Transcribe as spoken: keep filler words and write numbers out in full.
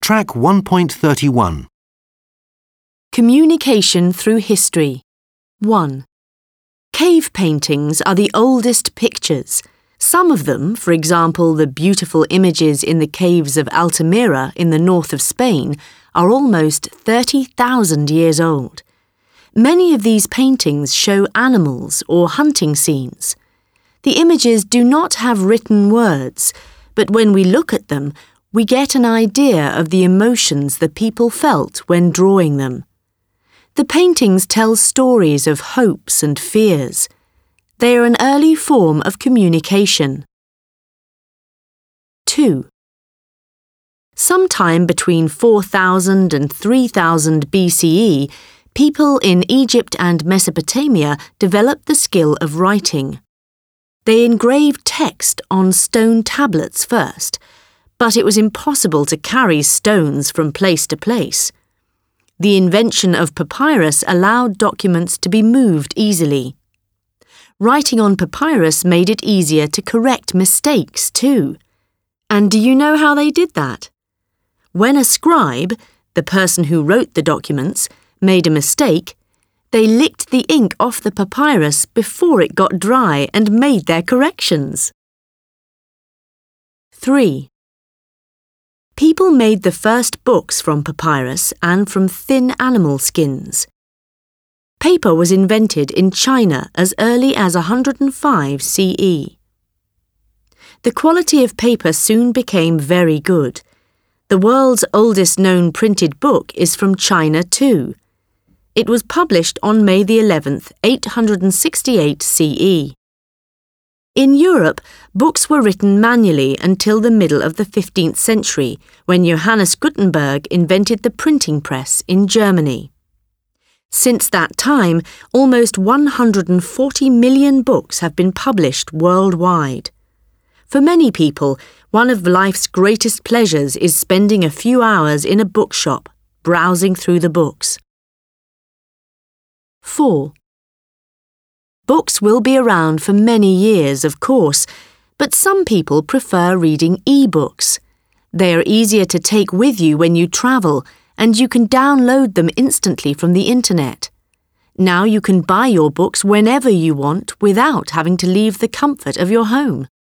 Track one point thirty-one. Communication through history. one. Cave paintings are the oldest pictures. Some of them, for example the beautiful images in the caves of Altamira in the north of Spain, are almost thirty thousand years old. Many of these paintings show animals or hunting scenes. The images do not have written words, but when we look at them, we get an idea of the emotions the people felt when drawing them. The paintings tell stories of hopes and fears. They are an early form of communication. two. Sometime between four thousand and three thousand B C E, people in Egypt and Mesopotamia developed the skill of writing. They engraved text on stone tablets first, but it was impossible to carry stones from place to place. The invention of papyrus allowed documents to be moved easily. Writing on papyrus made it easier to correct mistakes too. And do you know how they did that? When a scribe, the person who wrote the documents, made a mistake, they licked the ink off the papyrus before it got dry and made their corrections. three. People made the first books from papyrus and from thin animal skins. Paper was invented in China as early as one hundred five C E. The quality of paper soon became very good. The world's oldest known printed book is from China too. It was published on May the eleventh, eight hundred sixty-eight C E. In Europe, books were written manually until the middle of the fifteenth century, when Johannes Gutenberg invented the printing press in Germany. Since that time, almost one hundred forty million books have been published worldwide. For many people, one of life's greatest pleasures is spending a few hours in a bookshop, browsing through the books. four. Books will be around for many years, of course, but some people prefer reading e-books. They are easier to take with you when you travel, and you can download them instantly from the internet. Now you can buy your books whenever you want without having to leave the comfort of your home.